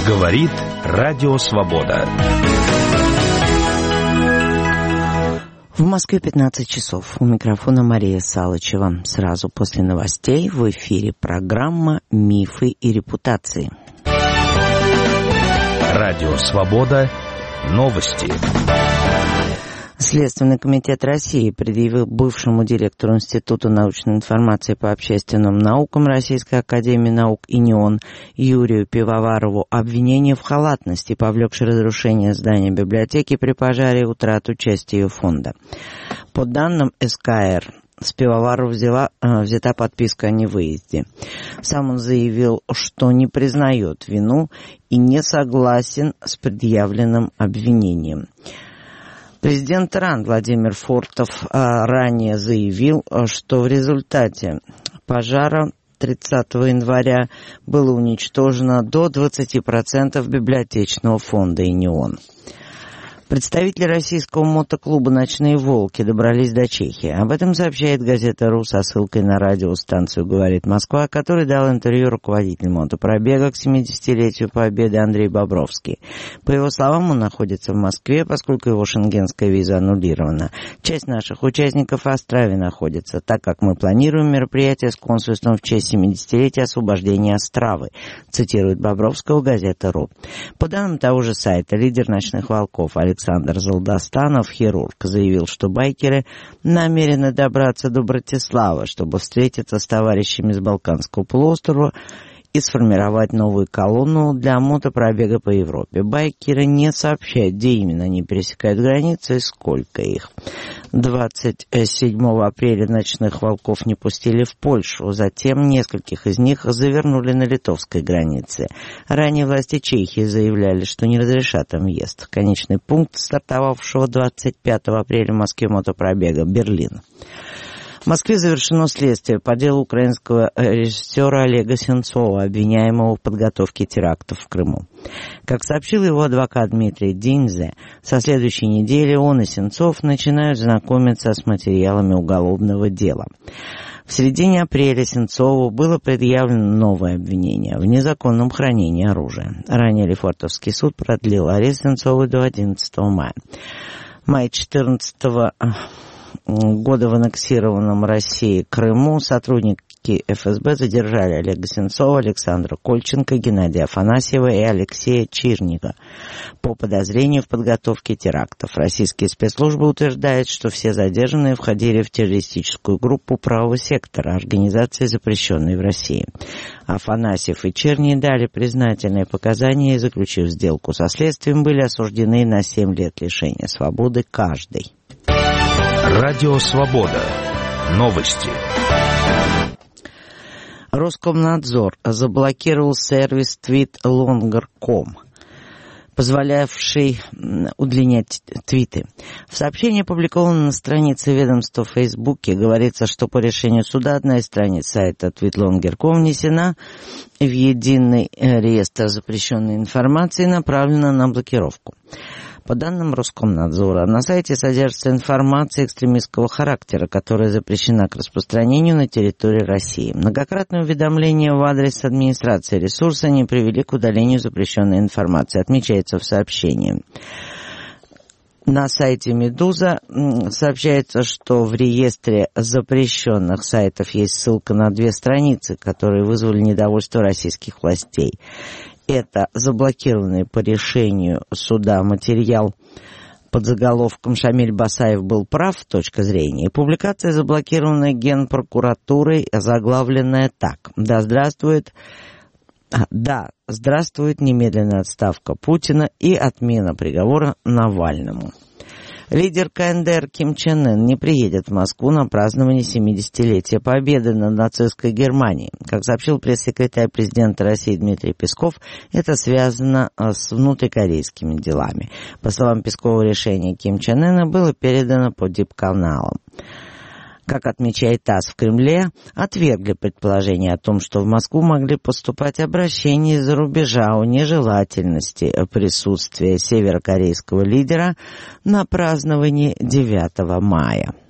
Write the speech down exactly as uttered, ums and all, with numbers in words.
Говорит Радио Свобода. В Москве пятнадцать часов. У микрофона Мария Салычева. Сразу после новостей в эфире программа «Мифы и репутации». Радио Свобода. Новости. Следственный комитет России предъявил бывшему директору Института научной информации по общественным наукам Российской академии наук ИНИОН Юрию Пивоварову обвинение в халатности, повлекшей разрушение здания библиотеки при пожаре и утрату части ее фонда. По данным СКР, с Пивоварова взяла, взята подписка о невыезде. Сам он заявил, что не признает вину и не согласен с предъявленным обвинением. Президент РАН Владимир Фуртов ранее заявил, что в результате пожара тридцатого января было уничтожено до двадцати процентов библиотечного фонда ИНИОН. Представители российского мотоклуба «Ночные волки» добрались до Чехии. Об этом сообщает газета «Ру» со ссылкой на радиостанцию «Говорит Москва», который дал интервью руководитель мотопробега к семидесятилетию Победы Андрей Бобровский. По его словам, он находится в Москве, поскольку его шенгенская виза аннулирована. Часть наших участников в Острове находится, так как мы планируем мероприятие с консульством в честь семидесятилетия освобождения Островы, цитирует Бобровского газета «Ру». По данным того же сайта, лидер «Ночных волков» Александр Александр Золдостанов, хирург, заявил, что байкеры намерены добраться до Братиславы, чтобы встретиться с товарищами с Балканского полуострова и сформировать новую колонну для мотопробега по Европе. Байкеры не сообщают, где именно они пересекают границы и сколько их. двадцать седьмого апреля «Ночных волков» не пустили в Польшу, затем нескольких из них завернули на литовской границе. Ранее власти Чехии заявляли, что не разрешат им въезд. Конечный пункт стартовавшего двадцать пятого апреля в Москве мотопробега — Берлин. В Москве завершено следствие по делу украинского режиссера Олега Сенцова, обвиняемого в подготовке терактов в Крыму. Как сообщил его адвокат Дмитрий Динзе, со следующей недели он и Сенцов начинают знакомиться с материалами уголовного дела. В середине апреля Сенцову было предъявлено новое обвинение в незаконном хранении оружия. Ранее Лефортовский суд продлил арест Сенцова до одиннадцатого мая. В мае четырнадцатого года в аннексированном России Крыму сотрудники эф эс бэ задержали Олега Сенцова, Александра Кольченко, Геннадия Афанасьева и Алексея Чирника по подозрению в подготовке терактов. Российские спецслужбы утверждают, что все задержанные входили в террористическую группу правого сектора, организации, запрещенной в России. Афанасьев и Черни дали признательные показания и, заключив сделку со следствием, были осуждены на семь лет лишения свободы каждый. Радио Свобода. Новости. Роскомнадзор заблокировал сервис tweetlonger точка ком, позволявший удлинять твиты. В сообщении, опубликованном на странице ведомства в Фейсбуке, говорится, что по решению суда одна из страниц сайта tweetlonger точка ком внесена в единый реестр запрещенной информации и направлена на блокировку. По данным Роскомнадзора, на сайте содержится информация экстремистского характера, которая запрещена к распространению на территории России. Многократные уведомления в адрес администрации ресурса не привели к удалению запрещенной информации, отмечается в сообщении. На сайте «Медуза» сообщается, что в реестре запрещенных сайтов есть ссылка на две страницы, которые вызвали недовольство российских властей. Это заблокированный по решению суда материал под заголовком «Шамиль Басаев был прав. Точка зрения» и публикация, заблокированная Генпрокуратурой, заглавленная так: «Да здравствует, да, здравствует немедленная отставка Путина и отмена приговора Навальному». Лидер ка эн дэ эр Ким Чен Ын не приедет в Москву на празднование семидесятилетия Победы над нацистской Германией. Как сообщил пресс-секретарь президента России Дмитрий Песков, это связано с внутрикорейскими делами. По словам Пескова, решение Ким Чен Ына было передано по дипканалам. Как отмечает ТАСС, в Кремле отвергли предположение о том, что в Москву могли поступать обращения из-за рубежа о нежелательности присутствия северокорейского лидера на праздновании девятого мая.